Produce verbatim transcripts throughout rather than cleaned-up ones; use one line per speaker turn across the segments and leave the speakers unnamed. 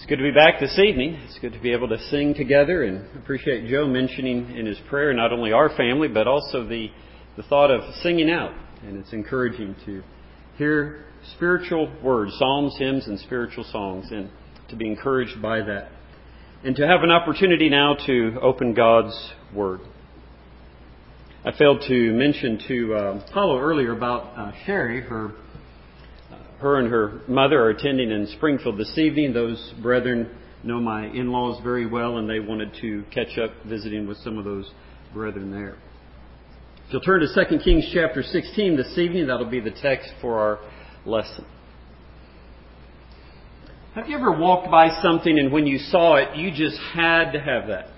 Good to be back this evening. It's good to be able to sing together, and appreciate Joe mentioning in his prayer not only our family but also the, the thought of singing out. And it's encouraging to hear spiritual words, psalms, hymns, and spiritual songs, and to be encouraged by that. And to have an opportunity now to open God's Word. I failed to mention to uh, Paulo earlier about uh, Sherry, her Her and her mother are attending in Springfield this evening. Those brethren know my in-laws very well, and they wanted to catch up visiting with some of those brethren there. If you'll turn to Second Kings chapter sixteen this evening, that'll be the text for our lesson. Have you ever walked by something and when you saw it, you just had to have that?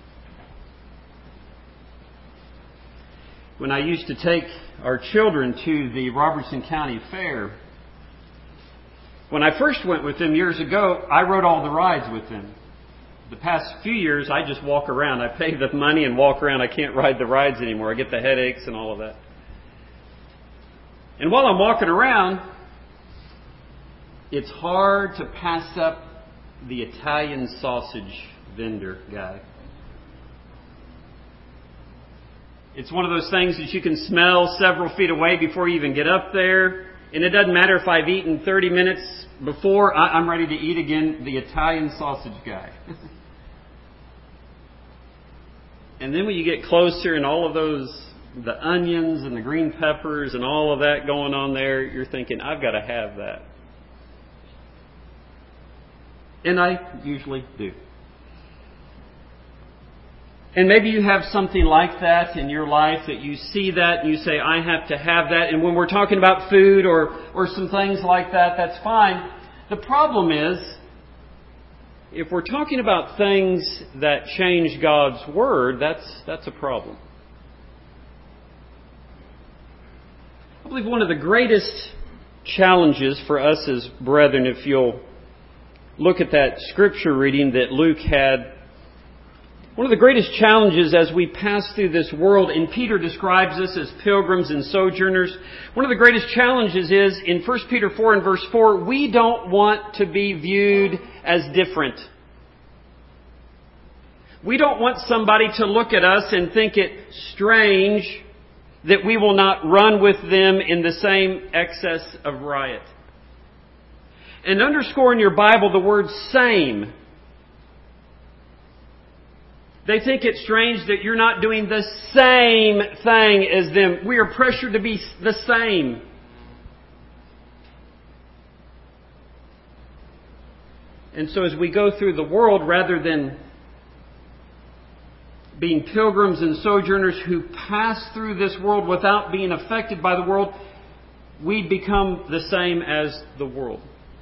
When I used to take our children to the Robertson County Fair, when I first went with them years ago, I rode all the rides with them. The past few years, I just walk around. I pay the money and walk around. I can't ride the rides anymore. I get the headaches and all of that. And while I'm walking around, it's hard to pass up the Italian sausage vendor guy. It's one of those things that you can smell several feet away before you even get up there. And it doesn't matter if I've eaten thirty minutes before, I'm ready to eat again, the Italian sausage guy. And then when you get closer and all of those, the onions and the green peppers and all of that going on there, you're thinking, I've got to have that. And I usually do. And maybe you have something like that in your life that you see that and you say, I have to have that. And when we're talking about food or, or some things like that, that's fine. The problem is, if we're talking about things that change God's Word, that's, that's a problem. I believe one of the greatest challenges for us as brethren, if you'll look at that scripture reading that Luke had, one of the greatest challenges as we pass through this world, and Peter describes us as pilgrims and sojourners, one of the greatest challenges is, in First Peter four and verse four, we don't want to be viewed as different. We don't want somebody to look at us and think it strange that we will not run with them in the same excess of riot. And underscore in your Bible the word same. They think it's strange that you're not doing the same thing as them. We are pressured to be the same. And so as we go through the world, rather than being pilgrims and sojourners who pass through this world without being affected by the world, we become the same as the world.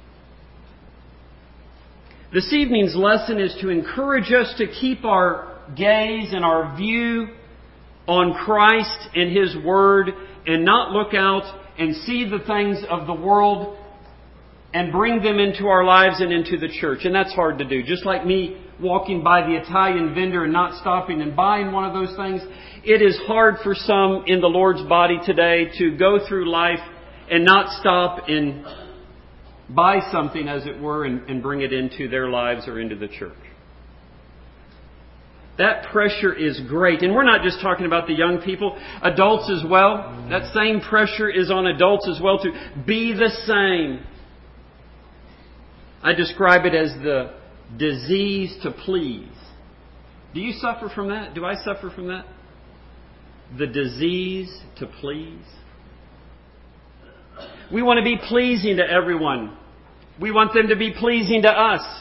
This evening's lesson is to encourage us to keep our gaze and our view on Christ and His Word and not look out and see the things of the world and bring them into our lives and into the church. And that's hard to do. Just like me walking by the Italian vendor and not stopping and buying one of those things, it is hard for some in the Lord's body today to go through life and not stop and buy something, as it were, and, and bring it into their lives or into the church. That pressure is great. And we're not just talking about the young people, adults as well. That same pressure is on adults as well to be the same. I describe it as the disease to please. Do you suffer from that? Do I suffer from that? The disease to please. We want to be pleasing to everyone. We want them to be pleasing to us.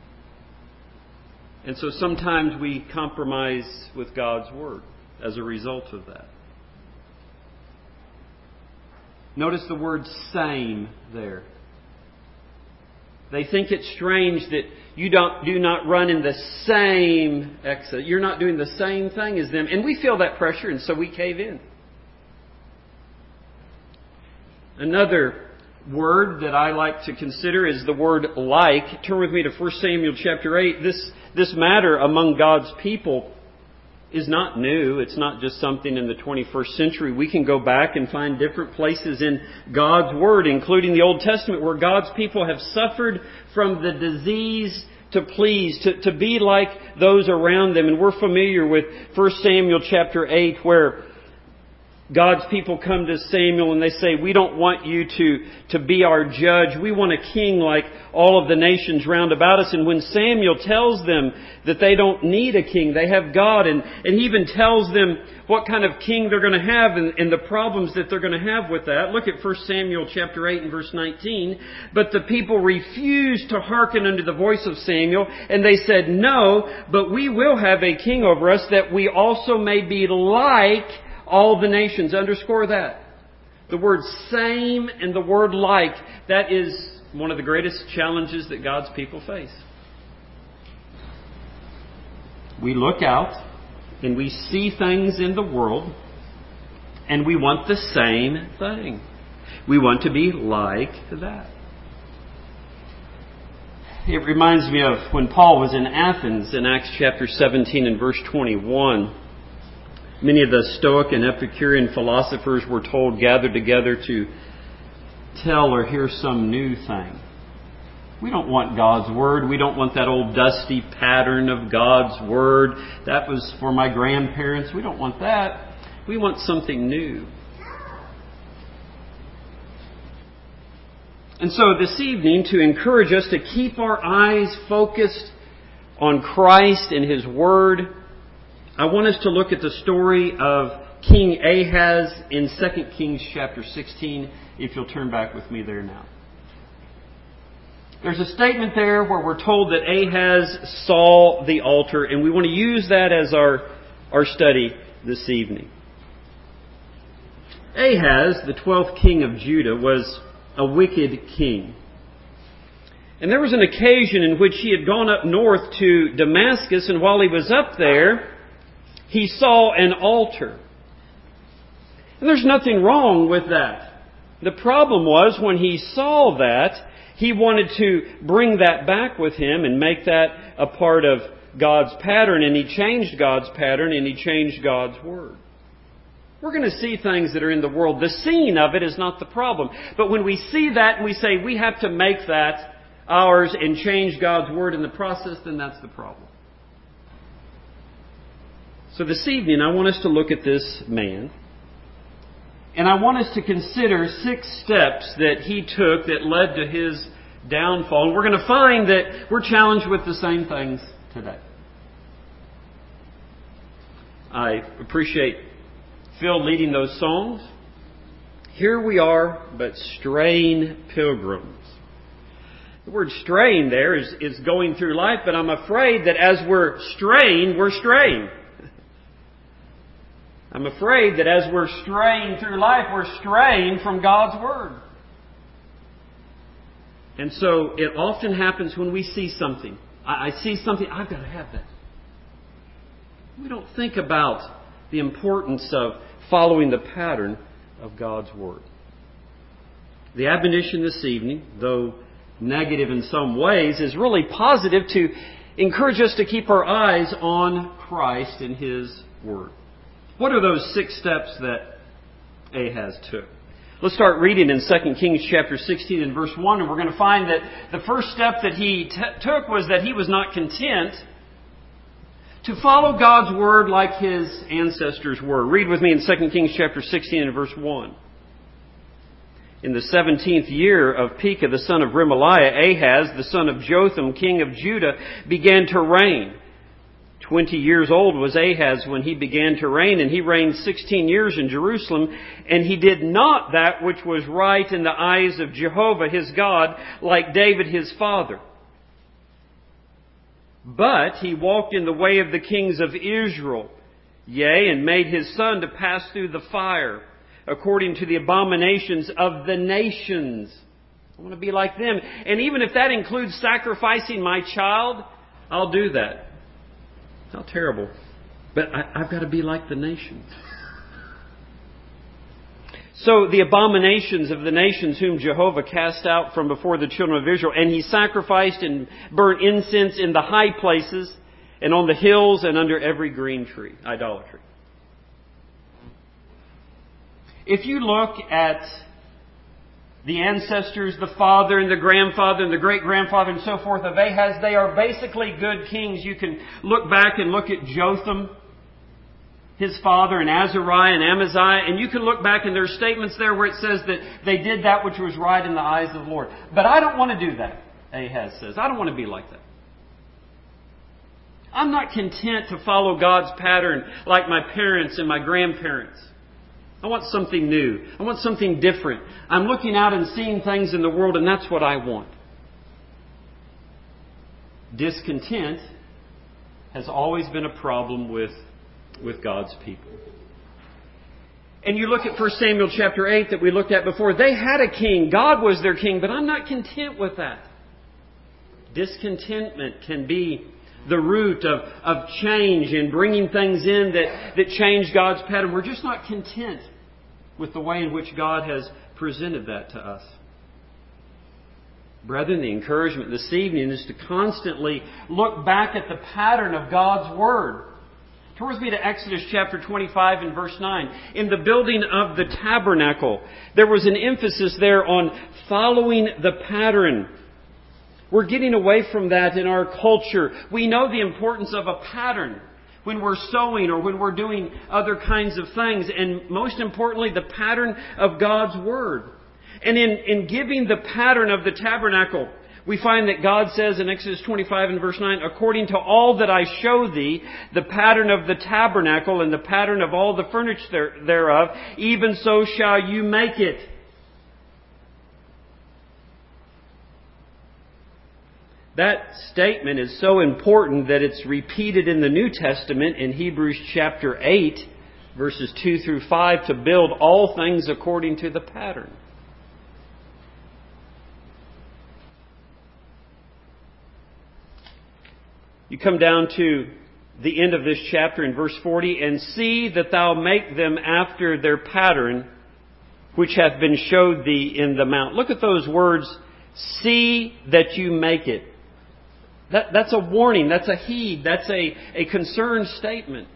And so sometimes we compromise with God's Word as a result of that. Notice the word same there. They think it's strange that you don't do not run in the same exit. You're not doing the same thing as them. And we feel that pressure, and so we cave in. Another word that I like to consider is the word like. Turn with me to First Samuel chapter eight. This, this matter among God's people is not new. It's not just something in the twenty-first century. We can go back and find different places in God's Word, including the Old Testament, where God's people have suffered from the disease to please, to, to be like those around them. And we're familiar with First Samuel chapter eight, where God's people come to Samuel and they say, we don't want you to, to be our judge. We want a king like all of the nations round about us. And when Samuel tells them that they don't need a king, they have God. And, and he even tells them what kind of king they're going to have and, and the problems that they're going to have with that. Look at First Samuel chapter eight and verse nineteen. But the people refused to hearken unto the voice of Samuel. And they said, no, but we will have a king over us, that we also may be like all the nations. Underscore that. The word same and the word like. That is one of the greatest challenges that God's people face. We look out and we see things in the world and we want the same thing. We want to be like that. It reminds me of when Paul was in Athens in Acts chapter seventeen and verse twenty-one. Many of the Stoic and Epicurean philosophers were told, gathered together to tell or hear some new thing. We don't want God's Word. We don't want that old dusty pattern of God's Word. That was for my grandparents. We don't want that. We want something new. And so this evening, to encourage us to keep our eyes focused on Christ and His Word, I want us to look at the story of King Ahaz in Second Kings chapter sixteen, if you'll turn back with me there now. There's a statement there where we're told that Ahaz saw the altar, and we want to use that as our, our study this evening. Ahaz, the twelfth king of Judah, was a wicked king. And there was an occasion in which he had gone up north to Damascus, and while he was up there, he saw an altar. And there's nothing wrong with that. The problem was when he saw that, he wanted to bring that back with him and make that a part of God's pattern. And he changed God's pattern and he changed God's Word. We're going to see things that are in the world. The seeing of it is not the problem. But when we see that and we say we have to make that ours and change God's Word in the process, then that's the problem. So this evening, I want us to look at this man. And I want us to consider six steps that he took that led to his downfall. And we're going to find that we're challenged with the same things today. I appreciate Phil leading those songs. Here we are, but straying pilgrims. The word straying there is, is going through life, but I'm afraid that as we're straying, we're straying. I'm afraid that as we're straying through life, we're straying from God's Word. And so it often happens when we see something. I, I see something, I've got to have that. We don't think about the importance of following the pattern of God's Word. The admonition this evening, though negative in some ways, is really positive to encourage us to keep our eyes on Christ and His Word. What are those six steps that Ahaz took? Let's start reading in Second Kings chapter sixteen and verse one, and we're going to find that the first step that he t- took was that he was not content to follow God's Word like his ancestors were. Read with me in Second Kings chapter sixteen and verse one. In the seventeenth year of Pekah, the son of Remaliah, Ahaz, the son of Jotham, king of Judah, began to reign. Twenty years old was Ahaz when he began to reign, and he reigned sixteen years in Jerusalem, and he did not that which was right in the eyes of Jehovah his God, like David his father. But he walked in the way of the kings of Israel, yea, and made his son to pass through the fire, according to the abominations of the nations. I want to be like them. And even if that includes sacrificing my child, I'll do that. How terrible. But I, I've got to be like the nations. So the abominations of the nations whom Jehovah cast out from before the children of Israel, and he sacrificed and burnt incense in the high places, and on the hills and under every green tree. Idolatry. If you look at the ancestors, the father and the grandfather and the great-grandfather and so forth of Ahaz, they are basically good kings. You can look back and look at Jotham, his father, and Azariah and Amaziah, and you can look back and there are statements there where it says that they did that which was right in the eyes of the Lord. But I don't want to do that, Ahaz says. I don't want to be like that. I'm not content to follow God's pattern like my parents and my grandparents. I want something new. I want something different. I'm looking out and seeing things in the world, and that's what I want. Discontent has always been a problem with, with God's people. And you look at First Samuel chapter eight that we looked at before. They had a king. God was their king, but I'm not content with that. Discontentment can be the root of, of change and bringing things in that, that change God's pattern. We're just not content with the way in which God has presented that to us. Brethren, the encouragement this evening is to constantly look back at the pattern of God's Word. Turn with me to Exodus chapter twenty-five and verse nine. In the building of the tabernacle, there was an emphasis there on following the pattern. We're getting away from that in our culture. We know the importance of a pattern when we're sewing or when we're doing other kinds of things. And most importantly, the pattern of God's Word. And in, in giving the pattern of the tabernacle, we find that God says in Exodus twenty-five and verse nine, according to all that I show thee, the pattern of the tabernacle and the pattern of all the furniture thereof, even so shall you make it. That statement is so important that it's repeated in the New Testament in Hebrews chapter eight, verses two through five, to build all things according to the pattern. You come down to the end of this chapter in verse forty, and see that thou make them after their pattern, which hath been showed thee in the mount. Look at those words, see that you make it. That, that's a warning, that's a heed, that's a, a concerned statement.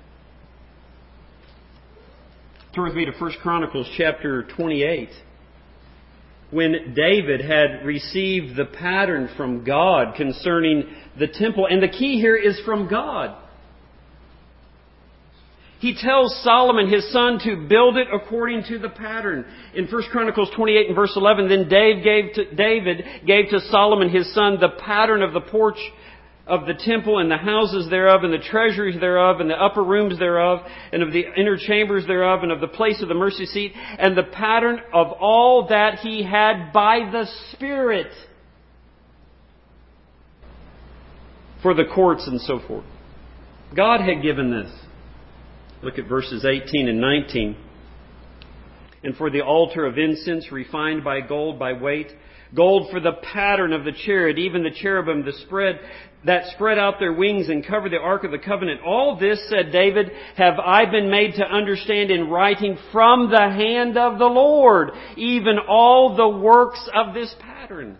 Turn with me to First Chronicles chapter twenty-eight. When David had received the pattern from God concerning the temple, and the key here is from God. He tells Solomon, his son, to build it according to the pattern. In First Chronicles twenty-eight and verse eleven, then Dave gave to, David gave to Solomon, his son, the pattern of the porch of the temple and the houses thereof and the treasuries thereof and the upper rooms thereof and of the inner chambers thereof and of the place of the mercy seat and the pattern of all that he had by the Spirit for the courts and so forth. God had given this. Look at verses eighteen and nineteen. And for the altar of incense refined by gold by weight, gold for the pattern of the chariot, even the cherubim, the spread that spread out their wings and covered the ark of the covenant. All this, said David, have I been made to understand in writing from the hand of the Lord, even all the works of this pattern.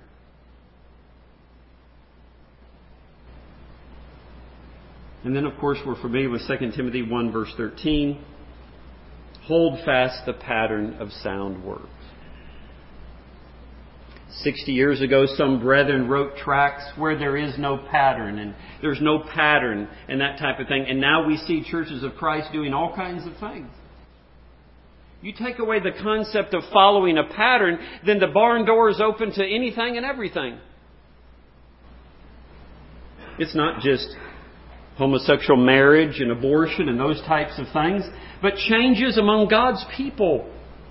And then, of course, we're familiar with Second Timothy one, verse thirteen. Hold fast the pattern of sound words. Sixty years ago, some brethren wrote tracts where there is no pattern, and there's no pattern, and that type of thing. And now we see churches of Christ doing all kinds of things. You take away the concept of following a pattern, then the barn door is open to anything and everything. It's not just homosexual marriage and abortion and those types of things, but changes among God's people.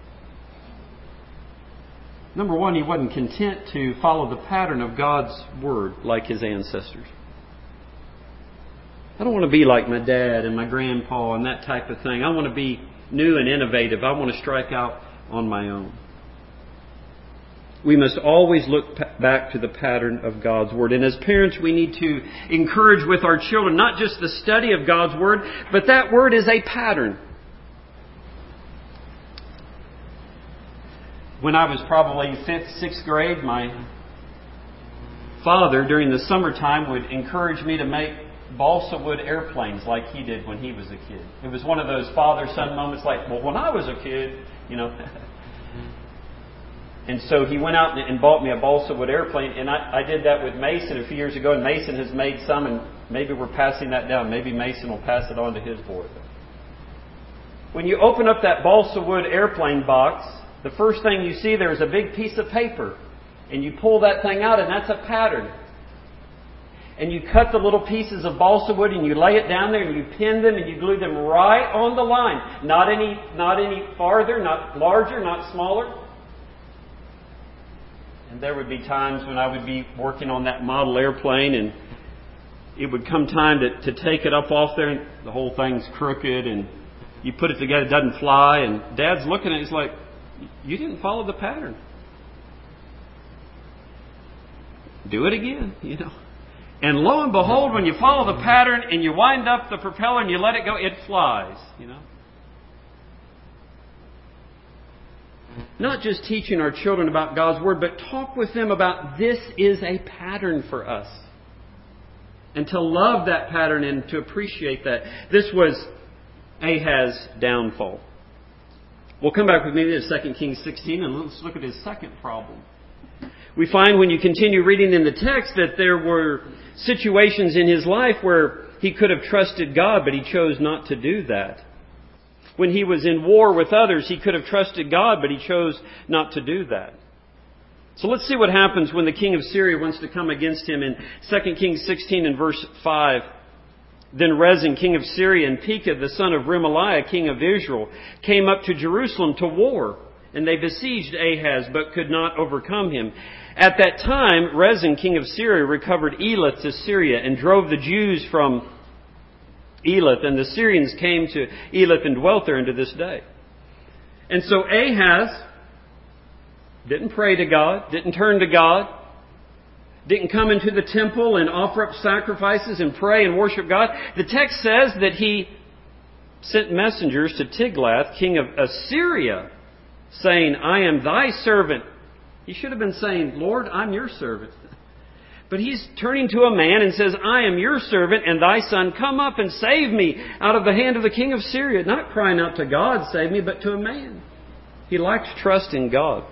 Number one, he wasn't content to follow the pattern of God's Word like his ancestors. I don't want to be like my dad and my grandpa and that type of thing. I want to be new and innovative. I want to strike out on my own. We must always look back to the pattern of God's Word. And as parents, we need to encourage with our children not just the study of God's Word, but that Word is a pattern. When I was probably fifth, sixth grade, my father during the summertime would encourage me to make balsa wood airplanes like he did when he was a kid. It was one of those father-son moments like, well, when I was a kid, you know. And so he went out and bought me a balsa wood airplane, and I, I did that with Mason a few years ago, and Mason has made some, and maybe we're passing that down. Maybe Mason will pass it on to his boy. When you open up that balsa wood airplane box, the first thing you see there is a big piece of paper. And you pull that thing out, and that's a pattern. And you cut the little pieces of balsa wood, and you lay it down there, and you pin them, and you glue them right on the line. Not any, not any farther, not larger, not smaller. And there would be times when I would be working on that model airplane, and it would come time to, to take it up off there, and the whole thing's crooked, and you put it together, it doesn't fly, and Dad's looking at it, he's like, you didn't follow the pattern. Do it again, you know. And lo and behold, when you follow the pattern and you wind up the propeller and you let it go, it flies, you know. Not just teaching our children about God's Word, but talk with them about this is a pattern for us. And to love that pattern and to appreciate that. This was Ahaz's downfall. We'll come back with me to Second Kings sixteen and let's look at his second problem. We find when you continue reading in the text that there were situations in his life where he could have trusted God, but he chose not to do that. When he was in war with others, he could have trusted God, but he chose not to do that. So let's see what happens when the king of Syria wants to come against him in Second Kings sixteen and verse five. Then Rezin, king of Syria, and Pekah, the son of Remaliah, king of Israel, came up to Jerusalem to war. And they besieged Ahaz, but could not overcome him. At that time, Rezin, king of Syria, recovered Elath to Syria and drove the Jews from Elath. And the Syrians came to Elath and dwelt there unto this day. And so Ahaz didn't pray to God, didn't turn to God, didn't come into the temple and offer up sacrifices and pray and worship God. The text says that he sent messengers to Tiglath, king of Assyria, saying, I am thy servant. He should have been saying, Lord, I'm your servant. But he's turning to a man and says, I am your servant and thy son. Come up and save me out of the hand of the king of Syria. Not crying out to God, save me, but to a man. He lacked trust in God.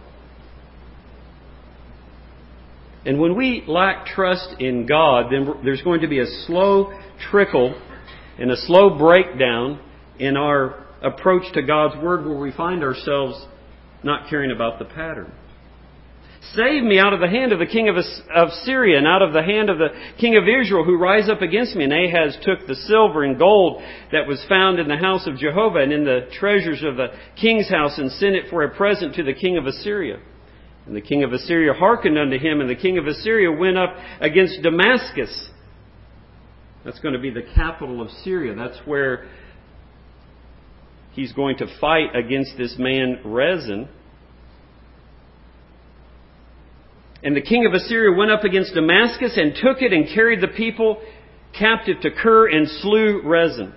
And when we lack trust in God, then there's going to be a slow trickle and a slow breakdown in our approach to God's Word where we find ourselves not caring about the pattern. Save me out of the hand of the king of, of Syria and out of the hand of the king of Israel who rise up against me. And Ahaz took the silver and gold that was found in the house of Jehovah and in the treasures of the king's house and sent it for a present to the king of Assyria. And the king of Assyria hearkened unto him, and the king of Assyria went up against Damascus. That's going to be the capital of Syria. That's where he's going to fight against this man Rezin. And the king of Assyria went up against Damascus and took it and carried the people captive to Kir and slew Rezin.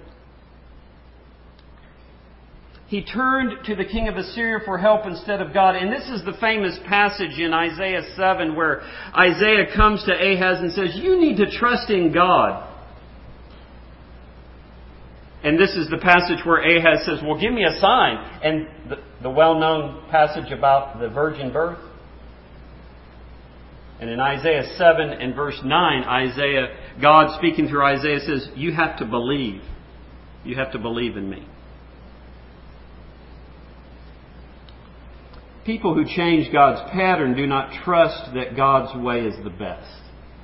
He turned to the king of Assyria for help instead of God. And this is the famous passage in Isaiah seven where Isaiah comes to Ahaz and says, you need to trust in God. And this is the passage where Ahaz says, well, give me a sign. And the, the well-known passage about the virgin birth. And in Isaiah seven and verse nine, Isaiah, God speaking through Isaiah says, you have to believe. You have to believe in me. People who change God's pattern do not trust that God's way is the best.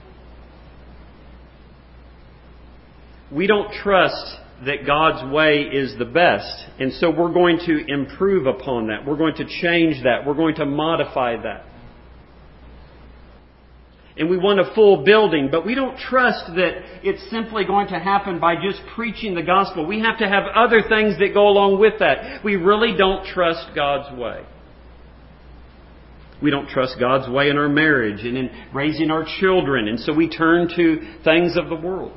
We don't trust that God's way is the best. And so we're going to improve upon that. We're going to change that. We're going to modify that. And we want a full building, but we don't trust that it's simply going to happen by just preaching the gospel. We have to have other things that go along with that. We really don't trust God's way. We don't trust God's way in our marriage and in raising our children, and so we turn to things of the world.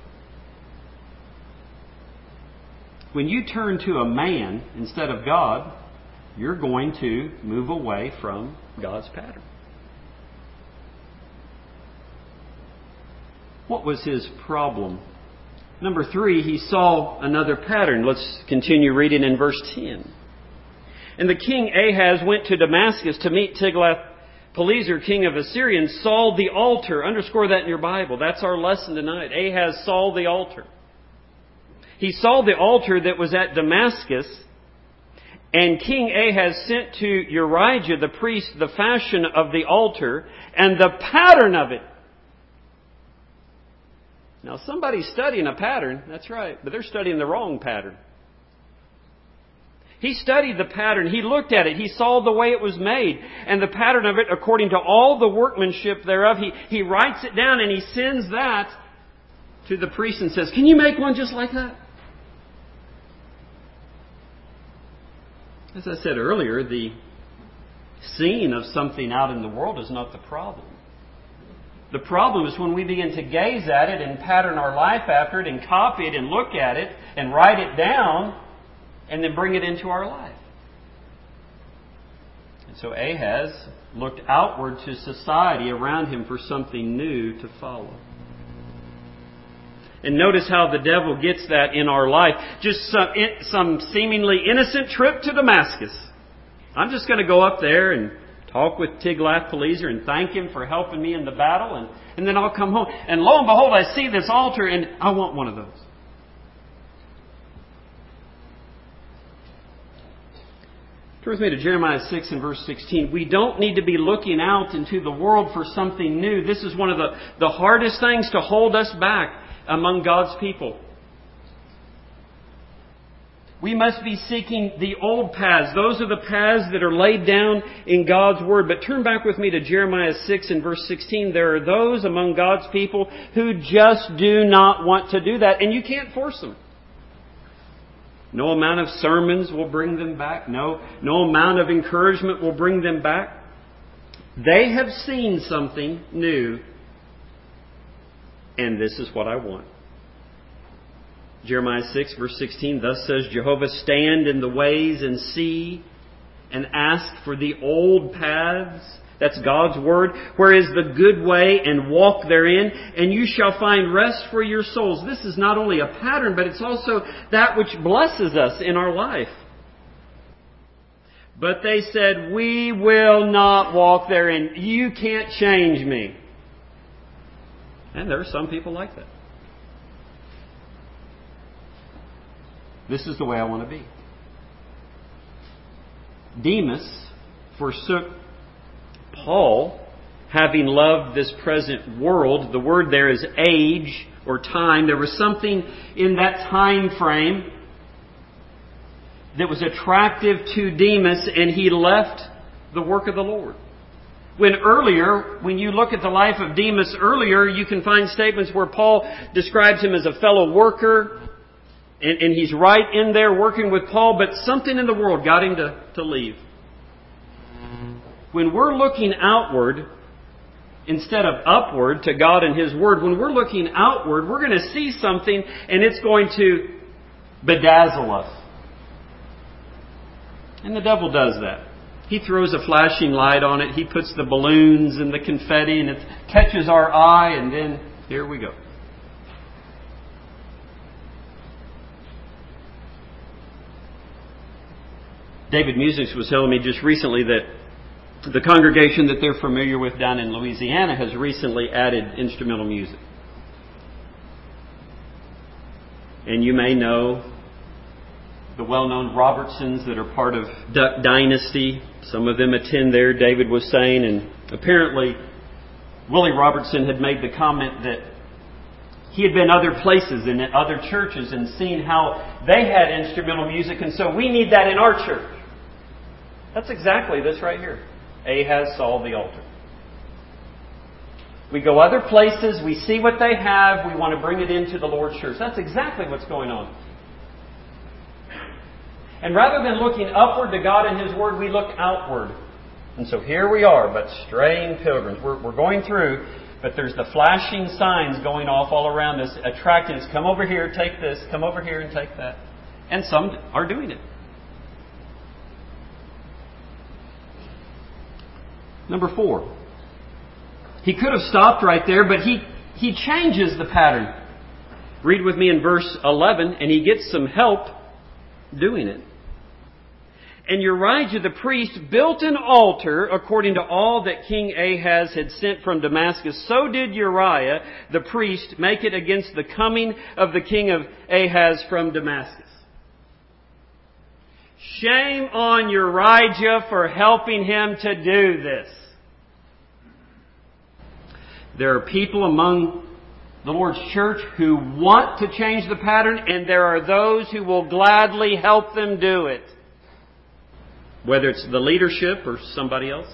When you turn to a man instead of God, you're going to move away from God's pattern. What was his problem Number three, he saw another pattern. Let's continue reading in verse ten. And the king Ahaz went to Damascus to meet Tiglath-Pileser, king of Assyria, and saw the altar. Underscore that in your Bible. That's our lesson tonight. Ahaz saw the altar. He saw the altar that was at Damascus, and King Ahaz sent to Urijah the priest the fashion of the altar and the pattern of it. Now, somebody's studying a pattern, that's right, but they're studying the wrong pattern. He studied the pattern, he looked at it, he saw the way it was made, and the pattern of it according to all the workmanship thereof. He, he writes it down and he sends that to the priest and says, "Can you make one just like that?" As I said earlier, the seeing of something out in the world is not the problem. The problem is when we begin to gaze at it and pattern our life after it and copy it and look at it and write it down and then bring it into our life. And so Ahaz looked outward to society around him for something new to follow. And notice how the devil gets that in our life. Just some, some seemingly innocent trip to Damascus. I'm just going to go up there and talk with Tiglath-Pileser and thank him for helping me in the battle. And, and then I'll come home. And lo and behold, I see this altar and I want one of those. Turn with me to Jeremiah six and verse sixteen. We don't need to be looking out into the world for something new. This is one of the, the hardest things to hold us back among God's people. We must be seeking the old paths. Those are the paths that are laid down in God's Word. But turn back with me to Jeremiah six and verse sixteen. There are those among God's people who just do not want to do that. And you can't force them. No amount of sermons will bring them back. No, no amount of encouragement will bring them back. They have seen something new. And this is what I want. Jeremiah six verse sixteen, thus says Jehovah, stand in the ways and see and ask for the old paths. That's God's word. Where is the good way, and walk therein, and you shall find rest for your souls. This is not only a pattern, but it's also that which blesses us in our life. But they said, we will not walk therein. You can't change me. And there are some people like that. This is the way I want to be. Demas forsook Paul, having loved this present world. The word there is age or time. There was something in that time frame that was attractive to Demas, and he left the work of the Lord. When earlier, when you look at the life of Demas earlier, you can find statements where Paul describes him as a fellow worker, and, and he's right in there working with Paul, but something in the world got him to, to leave. When we're looking outward instead of upward to God and His Word, when we're looking outward, we're going to see something and it's going to bedazzle us. And the devil does that. He throws a flashing light on it. He puts the balloons and the confetti and it catches our eye, and then here we go. David Musics was telling me just recently that the congregation that they're familiar with down in Louisiana has recently added instrumental music. And you may know the well-known Robertsons that are part of Duck Dynasty. Some of them attend there, David was saying. And apparently, Willie Robertson had made the comment that he had been other places and at other churches and seen how they had instrumental music. And so we need that in our church. That's exactly this right here. Ahaz saw the altar. We go other places, we see what they have, we want to bring it into the Lord's church. That's exactly what's going on. And rather than looking upward to God and His Word, we look outward. And so here we are, but straying pilgrims. We're, we're going through, but there's the flashing signs going off all around us, attracting us. Come over here, take this. Come over here and take that. And some are doing it. Number four. He could have stopped right there, but he, he changes the pattern. Read with me in verse eleven, and he gets some help doing it. And Urijah the priest built an altar according to all that King Ahaz had sent from Damascus. So did Uriah the priest make it against the coming of the king of Ahaz from Damascus. Shame on Urijah for helping him to do this. There are people among the Lord's church who want to change the pattern, and there are those who will gladly help them do it. Whether it's the leadership or somebody else.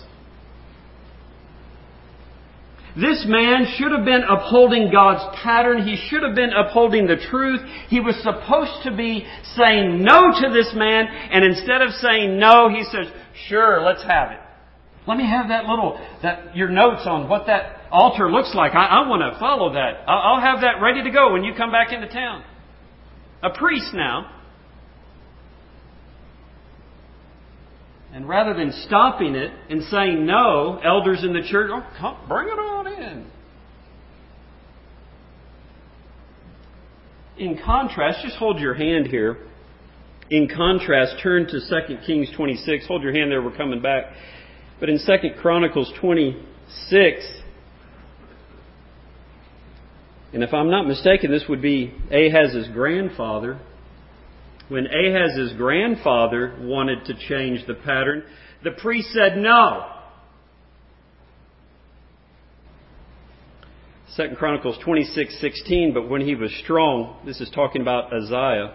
This man should have been upholding God's pattern. He should have been upholding the truth. He was supposed to be saying no to this man. And instead of saying no, he says, sure, let's have it. Let me have that little, that your notes on what that altar looks like. I, I want to follow that. I'll, I'll have that ready to go when you come back into town. A priest now. And rather than stopping it and saying no, elders in the church, oh, come, bring it on in. In contrast, just hold your hand here. In contrast, turn to Second Kings twenty-six. Hold your hand there, we're coming back. But in Second Chronicles twenty-six, and if I'm not mistaken, this would be Ahaz's grandfather. When Ahaz's grandfather wanted to change the pattern, the priest said no. Second Chronicles twenty-six sixteen, but when he was strong, this is talking about Uzziah,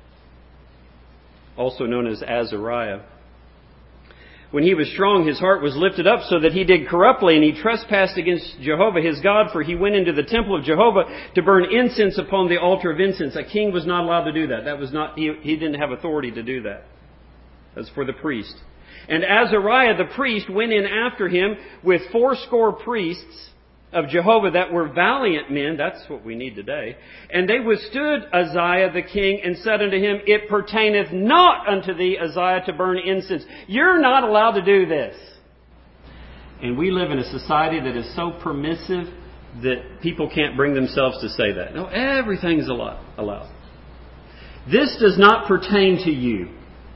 also known as Azariah. When he was strong, his heart was lifted up so that he did corruptly, and he trespassed against Jehovah his God, for he went into the temple of Jehovah to burn incense upon the altar of incense. A king was not allowed to do that. That was not, he, he didn't have authority to do that. That's for the priest. And Azariah the priest went in after him with fourscore priests of Jehovah that were valiant men. That's what we need today. And they withstood Uzziah the king and said unto him, it pertaineth not unto thee, Uzziah, to burn incense. You're not allowed to do this. And we live in a society that is so permissive that people can't bring themselves to say that. No, everything's allowed. This does not pertain to you.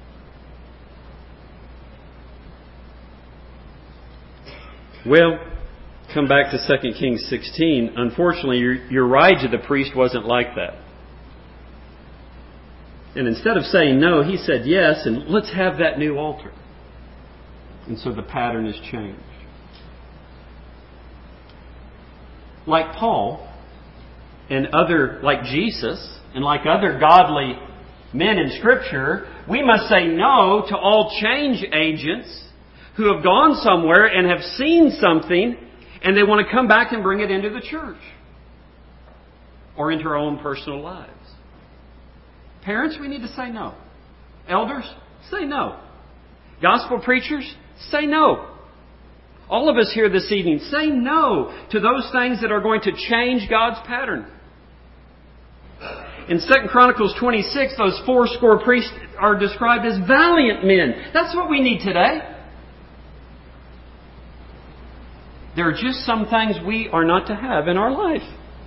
Well, come back to Second Kings sixteen. Unfortunately, Urijah the priest wasn't like that. And instead of saying no, he said yes, and let's have that new altar. And so the pattern is changed. Like Paul, and other, like Jesus, and like other godly men in Scripture, we must say no to all change agents who have gone somewhere and have seen something, and they want to come back and bring it into the church or into our own personal lives. Parents, we need to say no. Elders, say no. Gospel preachers, say no. All of us here this evening, say no to those things that are going to change God's pattern. In Second Chronicles twenty-six, those fourscore priests are described as valiant men. That's what we need today. There are just some things we are not to have in our life.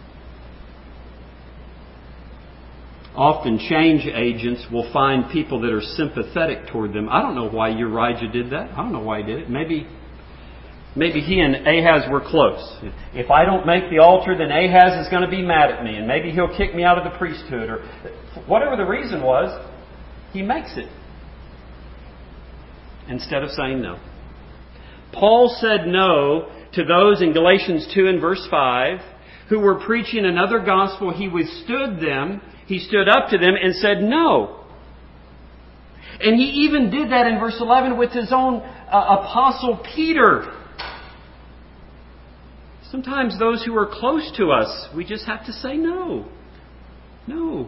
Often change agents will find people that are sympathetic toward them. I don't know why Urijah did that. I don't know why he did it. Maybe, maybe he and Ahaz were close. If I don't make the altar, then Ahaz is going to be mad at me, and maybe he'll kick me out of the priesthood, or whatever the reason was, he makes it instead of saying no. Paul said no to those in Galatians two and verse five who were preaching another gospel. He withstood them. He stood up to them and said no. And he even did that in verse eleven with his own uh, apostle Peter. Sometimes those who are close to us, we just have to say no. No.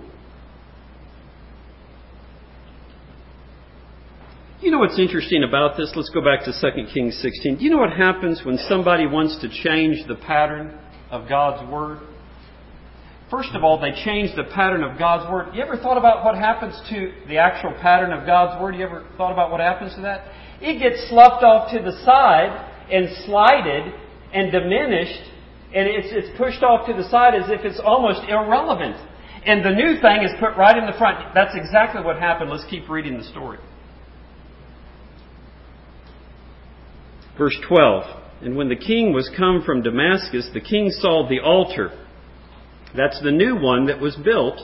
You know what's interesting about this? Let's go back to Second Kings sixteen. Do you know what happens when somebody wants to change the pattern of God's Word? First of all, they change the pattern of God's Word. You ever thought about what happens to the actual pattern of God's Word? You ever thought about what happens to that? It gets sloughed off to the side and slided and diminished, and it's, it's pushed off to the side as if it's almost irrelevant. And the new thing is put right in the front. That's exactly what happened. Let's keep reading the story. Verse twelve. And when the king was come from Damascus, the king saw the altar. That's the new one that was built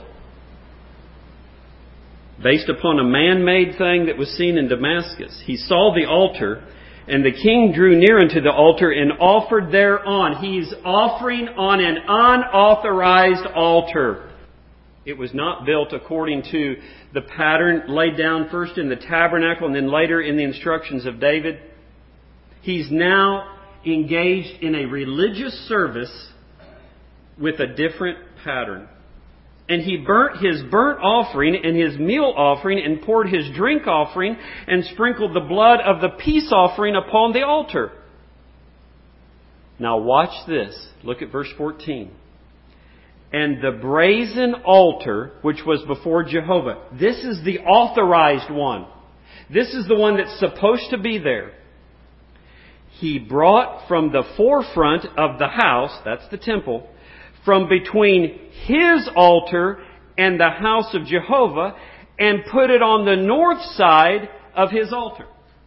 based upon a man-made thing that was seen in Damascus. He saw the altar, and the king drew near unto the altar and offered thereon. He's offering on an unauthorized altar. It was not built according to the pattern laid down first in the tabernacle and then later in the instructions of David. He's now engaged in a religious service with a different pattern. And he burnt his burnt offering and his meal offering and poured his drink offering and sprinkled the blood of the peace offering upon the altar. Now watch this. Look at verse fourteen. And the brazen altar which was before Jehovah. This is the authorized one. This is the one that's supposed to be there. He brought from the forefront of the house, that's the temple, from between his altar and the house of Jehovah, and put it on the north side of his altar.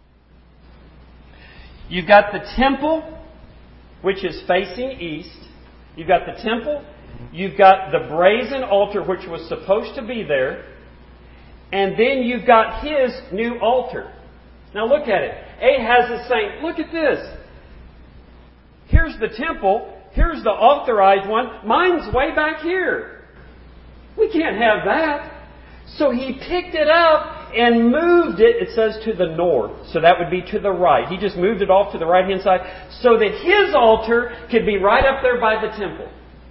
You've got the temple, which is facing east. You've got the temple. You've got the brazen altar, which was supposed to be there. And then you've got his new altar. Now look at it. Ahaz is saying, look at this. Here's the temple. Here's the authorized one. Mine's way back here. We can't have that. So he picked it up and moved it, it says, to the north. So that would be to the right. He just moved it off to the right-hand side so that his altar could be right up there by the temple.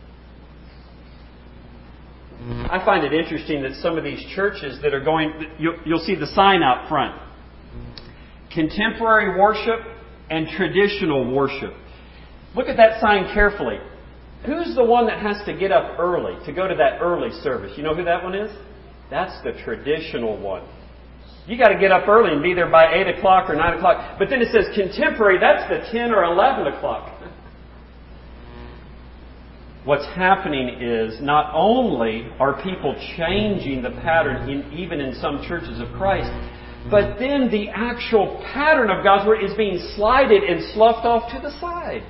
I find it interesting that some of these churches that are going, you'll, you'll see the sign out front. Contemporary worship and traditional worship. Look at that sign carefully. Who's the one that has to get up early to go to that early service? You know who that one is? That's the traditional one. You got to get up early and be there by eight o'clock or nine o'clock. But then it says contemporary, that's the ten or eleven o'clock. What's happening is not only are people changing the pattern in, even in some churches of Christ, but then the actual pattern of God's Word is being slided and sloughed off to the side.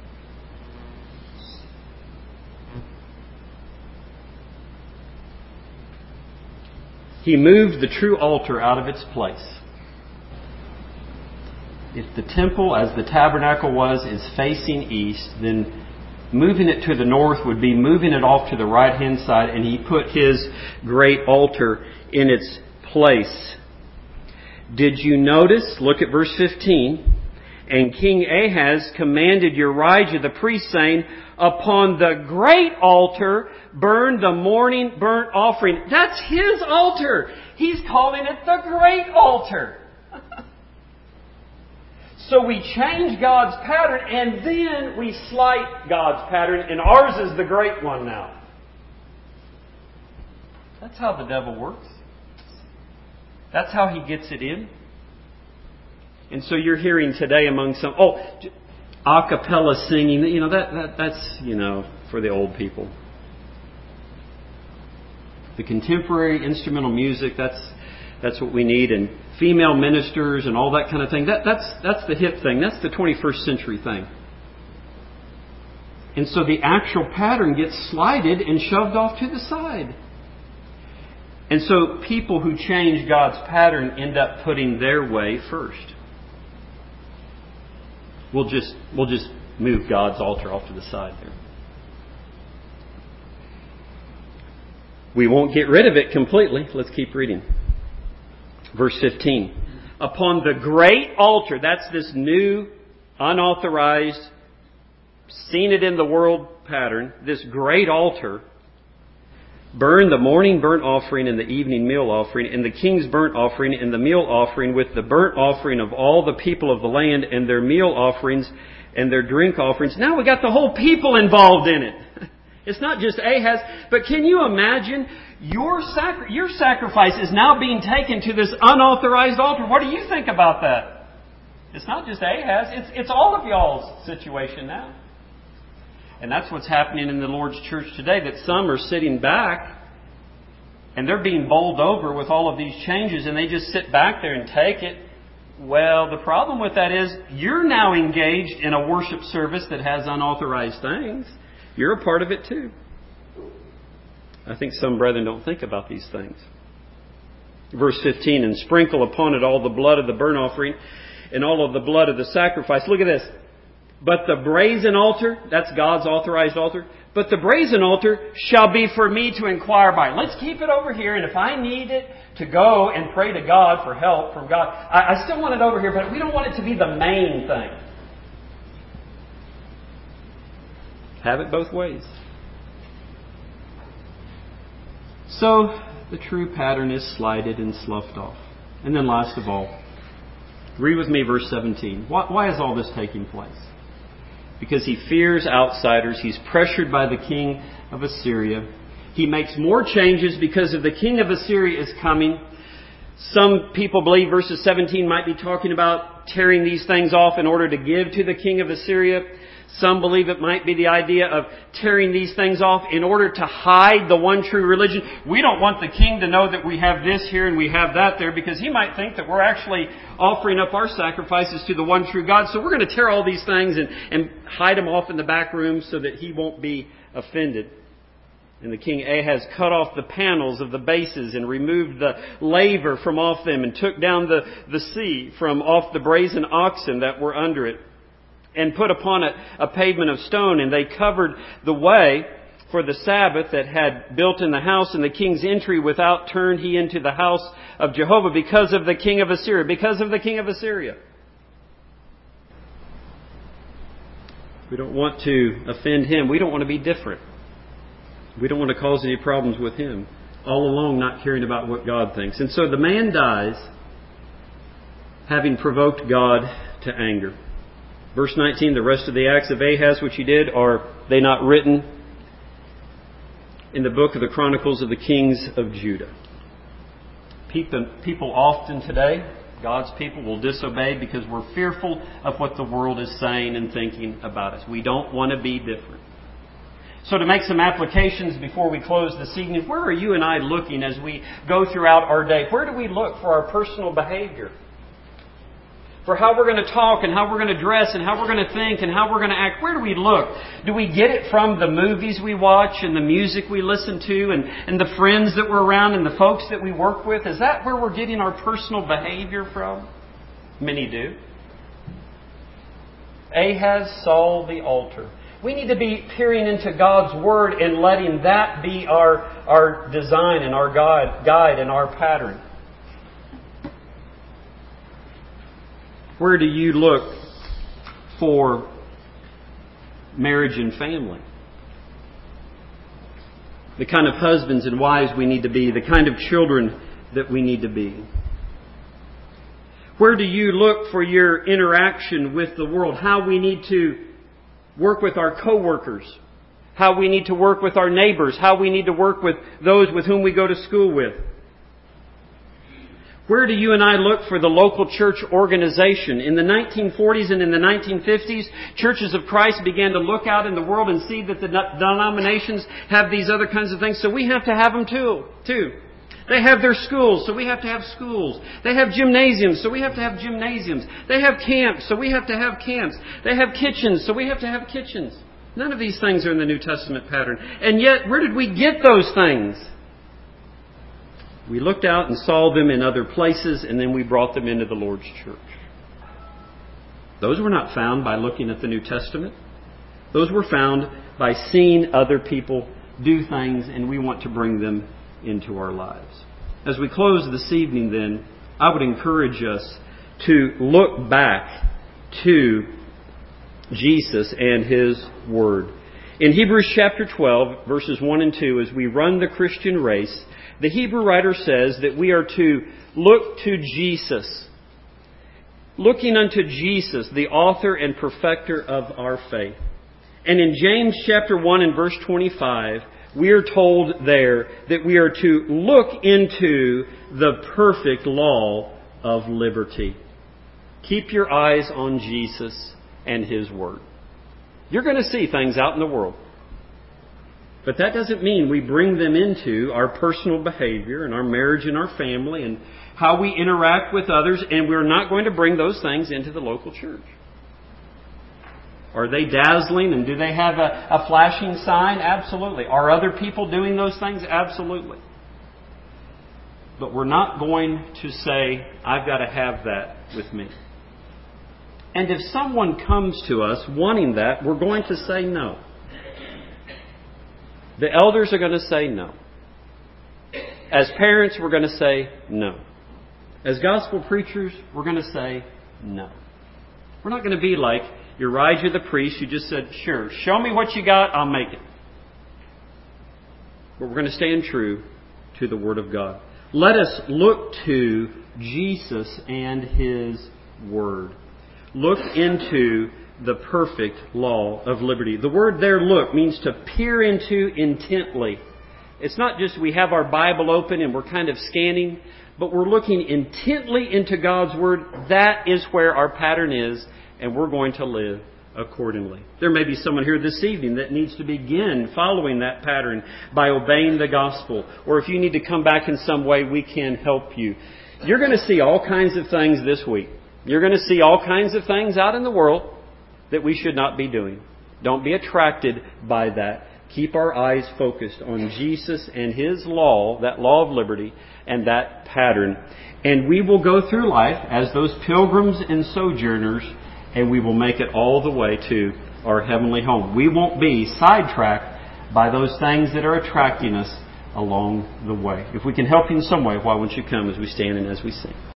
He moved the true altar out of its place. If the temple, as the tabernacle was, is facing east, then moving it to the north would be moving it off to the right-hand side, and he put his great altar in its place. Did you notice? Look at verse fifteen. And King Ahaz commanded Urijah the priest, saying, upon the great altar burn the morning burnt offering. That's his altar. He's calling it the great altar. So we change God's pattern and then we slight God's pattern, and ours is the great one now. That's how the devil works. That's how he gets it in. And so you're hearing today among some, oh, a cappella singing, you know, that, that that's, you know, for the old people. The contemporary instrumental music, that's that's what we need, and female ministers and all that kind of thing. That that's that's the hip thing. That's the twenty-first century thing. And so the actual pattern gets slided and shoved off to the side. And so people who change God's pattern end up putting their way first. We'll just we'll just move God's altar off to the side there. We won't get rid of it completely. Let's keep reading. Verse fifteen. Upon the great altar, that's this new, unauthorized, seen it in the world pattern, this great altar, burn the morning burnt offering and the evening meal offering, and the king's burnt offering and the meal offering, with the burnt offering of all the people of the land, and their meal offerings and their drink offerings. Now we got the whole people involved in it. It's not just Ahaz, but can you imagine your sacri- your sacrifice is now being taken to this unauthorized altar? What do you think about that? It's not just Ahaz, it's, it's all of y'all's situation now. And that's what's happening in the Lord's church today, that some are sitting back and they're being bowled over with all of these changes, and they just sit back there and take it. Well, the problem with that is you're now engaged in a worship service that has unauthorized things. You're a part of it too. I think some brethren don't think about these things. Verse fifteen, and sprinkle upon it all the blood of the burnt offering and all of the blood of the sacrifice. Look at this. But the brazen altar, that's God's authorized altar, but the brazen altar shall be for me to inquire by. Let's keep it over here, and if I need it to go and pray to God for help from God, I, I still want it over here, but we don't want it to be the main thing. Have it both ways. So the true pattern is slighted and sloughed off. And then last of all, read with me verse seventeen. Why, why is all this taking place? Because he fears outsiders. He's pressured by the king of Assyria. He makes more changes because of the king of Assyria is coming. Some people believe verses seventeen might be talking about tearing these things off in order to give to the king of Assyria. Some believe it might be the idea of tearing these things off in order to hide the one true religion. We don't want the king to know that we have this here and we have that there, because he might think that we're actually offering up our sacrifices to the one true God. So we're going to tear all these things and, and hide them off in the back room so that he won't be offended. And the king Ahaz cut off the panels of the bases and removed the laver from off them and took down the, the sea from off the brazen oxen that were under it, and put upon it a pavement of stone, and they covered the way for the Sabbath that had built in the house, and the king's entry without turned he into the house of Jehovah because of the king of Assyria. Because of the king of Assyria. We don't want to offend him. We don't want to be different. We don't want to cause any problems with him. All along not caring about what God thinks. And so the man dies having provoked God to anger. Verse nineteen, the rest of the acts of Ahaz which he did, are they not written in the book of the Chronicles of the Kings of Judah? People, people often today, God's people, will disobey because we're fearful of what the world is saying and thinking about us. We don't want to be different. So to make some applications before we close this evening, where are you and I looking as we go throughout our day? Where do we look for our personal behavior? For how we're going to talk and how we're going to dress and how we're going to think and how we're going to act. Where do we look? Do we get it from the movies we watch and the music we listen to and, and the friends that we're around and the folks that we work with? Is that where we're getting our personal behavior from? Many do. Ahaz saw the altar. We need to be peering into God's Word and letting that be our, our design and our guide, guide and our pattern. Where do you look for marriage and family? The kind of husbands and wives we need to be, the kind of children that we need to be. Where do you look for your interaction with the world? How we need to work with our co-workers, how we need to work with our neighbors, how we need to work with those with whom we go to school with. Where do you and I look for the local church organization? In the nineteen forties and in the nineteen fifties, Churches of Christ began to look out in the world and see that the denominations have these other kinds of things, so we have to have them too. too. They have their schools, so we have to have schools. They have gymnasiums, so we have to have gymnasiums. They have camps, so we have to have camps. They have kitchens, so we have to have kitchens. None of these things are in the New Testament pattern. And yet, where did we get those things? We looked out and saw them in other places, and then we brought them into the Lord's church. Those were not found by looking at the New Testament. Those were found by seeing other people do things, and we want to bring them into our lives. As we close this evening, then, I would encourage us to look back to Jesus and His Word. In Hebrews chapter twelve, verses one and two, as we run the Christian race, the Hebrew writer says that we are to look to Jesus. Looking unto Jesus, the author and perfecter of our faith. And in James chapter one and verse twenty-five, we are told there that we are to look into the perfect law of liberty. Keep your eyes on Jesus and His Word. You're going to see things out in the world. But that doesn't mean we bring them into our personal behavior and our marriage and our family and how we interact with others, and we're not going to bring those things into the local church. Are they dazzling and do they have a, a flashing sign? Absolutely. Are other people doing those things? Absolutely. But we're not going to say, I've got to have that with me. And if someone comes to us wanting that, we're going to say no. The elders are going to say no. As parents, we're going to say no. As gospel preachers, we're going to say no. We're not going to be like Elijah the priest who just said, sure, show me what you got, I'll make it. But we're going to stand true to the Word of God. Let us look to Jesus and His Word. Look into the perfect law of liberty. The word there, look, means to peer into intently. It's not just we have our Bible open and we're kind of scanning, but we're looking intently into God's Word. That is where our pattern is, and we're going to live accordingly. There may be someone here this evening that needs to begin following that pattern by obeying the gospel. Or if you need to come back in some way, we can help you. You're going to see all kinds of things this week. You're going to see all kinds of things out in the world that we should not be doing. Don't be attracted by that. Keep our eyes focused on Jesus and His law, that law of liberty, and that pattern. And we will go through life as those pilgrims and sojourners, and we will make it all the way to our heavenly home. We won't be sidetracked by those things that are attracting us along the way. If we can help you in some way, why won't you come as we stand and as we sing?